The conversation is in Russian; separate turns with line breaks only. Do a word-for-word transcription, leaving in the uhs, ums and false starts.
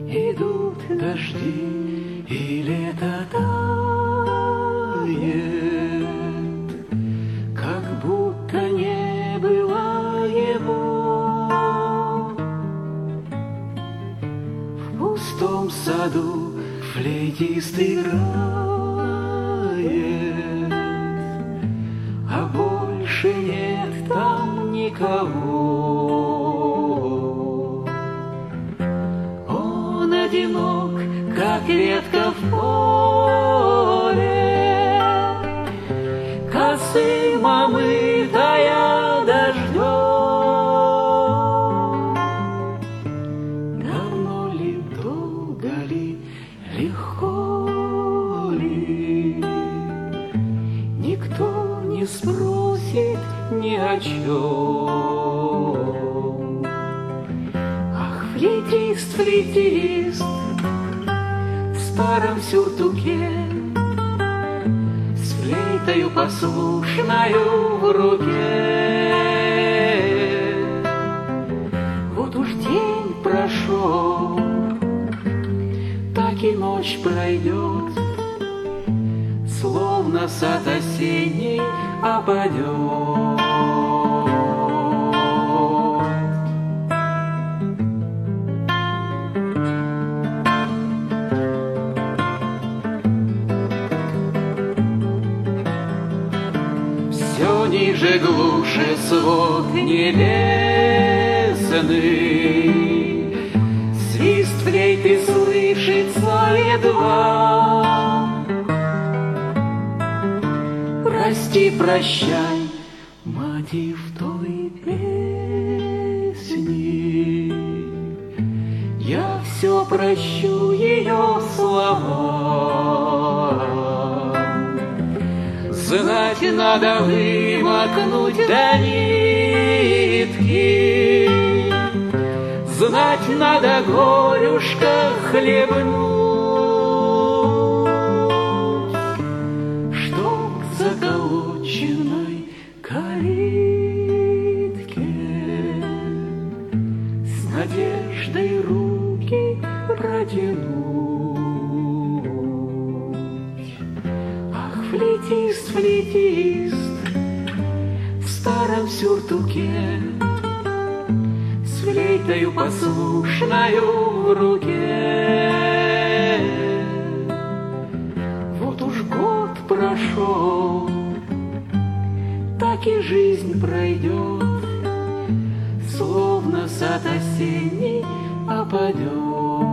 Идут дожди, и лето тает, как будто не было его. В пустом саду флейтист играет, а больше нет там никого. Он одинок, как ветка в поле, косым омытая дождем. Давно ли, долго ли, легко ли, никто не спросит ни о чем. Ах, флейтист, флейтист, в старом сюртуке, с флейтою послушною в руке. Вот уж день прошел, так и ночь пройдет, словно сад осенний опадет. Все ниже глуше свод небесный, свист флейты слышится едва. Прости, прощай, мотив той песни, я все прощу ее слова. Знать надо вымокнуть до нитки, знать надо горюшка хлебнуть, чтоб к заколоченной калитке с надеждой руки протянуть. Ах, флейтист, флейтист, в старом сюртуке, с флейтою послушною в руке. Вот уж год прошел, так и жизнь пройдет, словно сад осенний опадет.